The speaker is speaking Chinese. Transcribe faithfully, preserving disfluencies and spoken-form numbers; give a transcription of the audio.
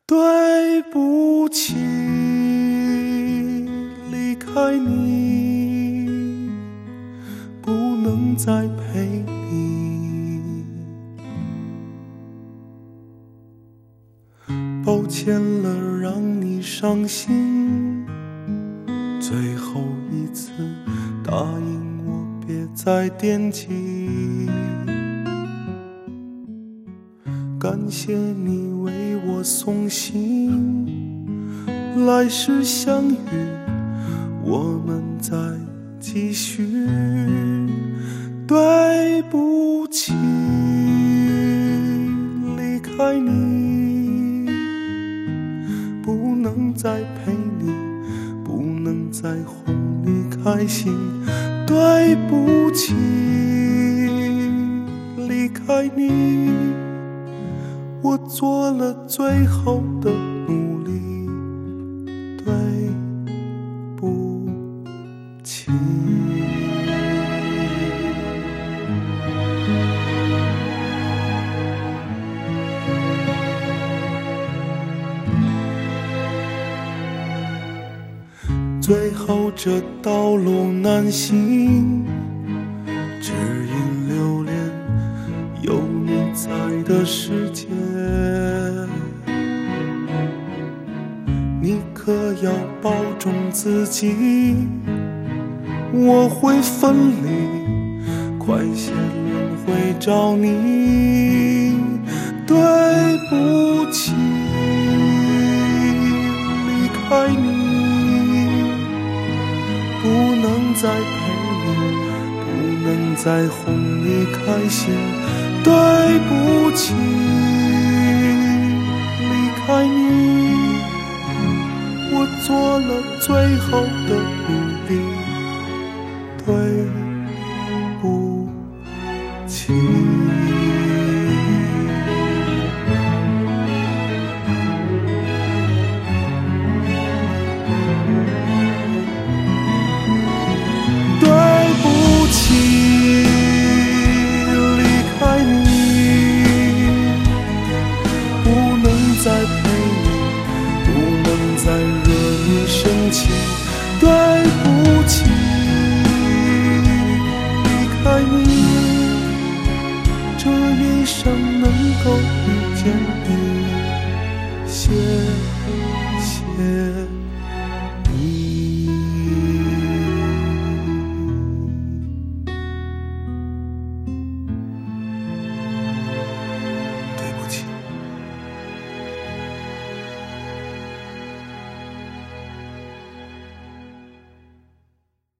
对不起，离开你，不能再陪你。抱歉了，让你伤心。最后一次，答应我别再惦记。感谢你为我送行，来世相遇，我们再继续。对不起，离开你，不能再陪你，不能再哄你开心。对不起，离开你，我做了最后的努力。对不起。最后这道路难行，只因留恋有你在的世界。你可要保重自己，我会分离，快些轮回找你。对不起，离开你，不能再陪你，不能再哄你开心。对不起，离开你，我做了最后的努力。